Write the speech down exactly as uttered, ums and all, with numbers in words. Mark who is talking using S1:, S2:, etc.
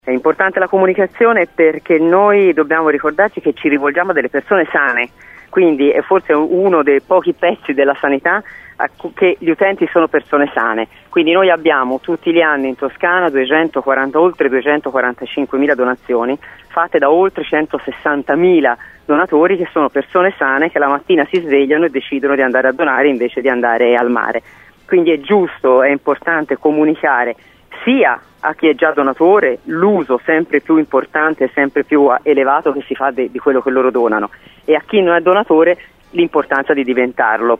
S1: È importante la comunicazione perché noi dobbiamo ricordarci che ci rivolgiamo a delle persone sane, quindi è forse uno dei pochi pezzi della sanità che gli utenti sono persone sane. Quindi noi abbiamo tutti gli anni in Toscana duecentoquaranta, oltre duecentoquarantacinquemila donazioni fatte da oltre centosessantamila donatori che sono persone sane che la mattina si svegliano e decidono di andare a donare invece di andare al mare. Quindi è giusto, è importante comunicare sia a chi è già donatore l'uso sempre più importante e sempre più elevato che si fa de, di quello che loro donano, e a chi non è donatore l'importanza di diventarlo.